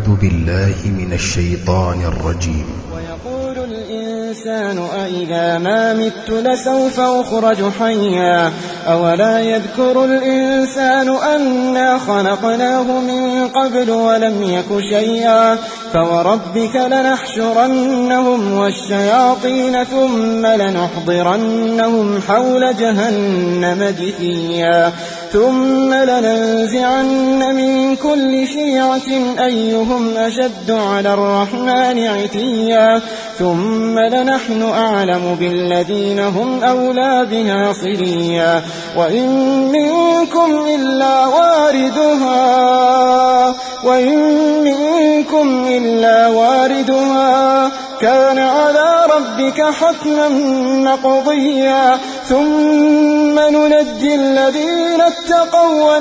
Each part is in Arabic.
أعوذ بالله من الشيطان الرجيم. ويقول الإنسان أإذا ما مت لسوف أخرج حيا أولا يذكر الإنسان أنا خلقناه من قبل ولم يك شيئا فوربك لنحشرنهم والشياطين ثم لنحضرنهم حول جهنم جثيا ثم لننزعن من كل شيعة أيهم أشد على الرحمن عتيا ثم لنحن أعلم بالذين هم أولى بها صليا وإن منكم إلا واردها كان على ربك حتما مقضيا ثم ننجي الذين اتقوا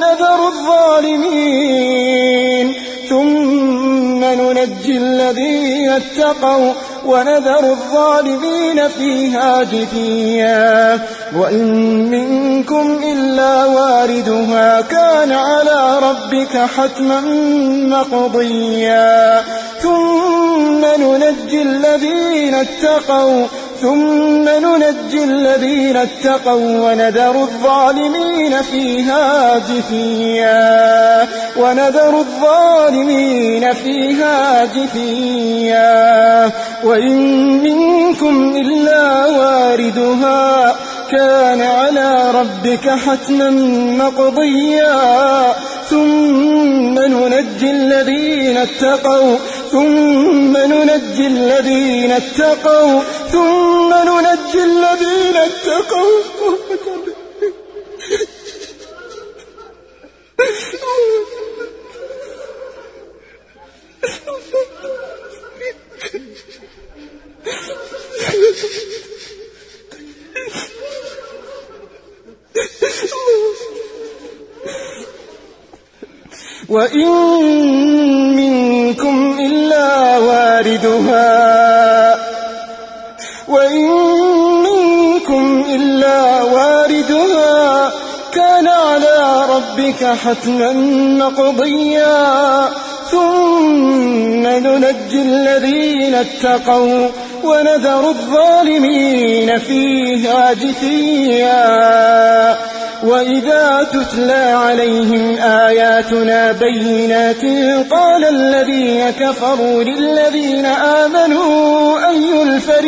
ونذر الظالمين فيها جثيا وإن منكم إلا واردها كان على ربك حتما مقضيا ثم ننجي الذين اتقوا ونذر الظالمين فيها جثيا وإن منكم إلا واردها كان على ربك حتما مقضيا ثم ننجي الذين اتقوا وإن منكم إلا واردها كان على ربك حتما مقضيا ثم ننجي الذين اتقوا ونذر الظالمين فيها جثيا وإذا تتلى عليهم آياتنا بينات قال الذين كفروا للذين آمنوا أي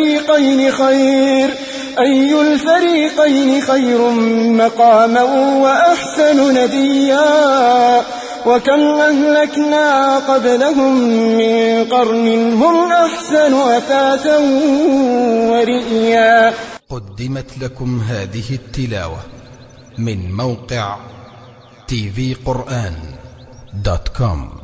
الفريقين خير مقاما وأحسن نديا وكم أهلكنا قبلهم من قرن هم أحسن أثاثا ورئيا. قدمت لكم هذه التلاوة من موقع tvquran.com.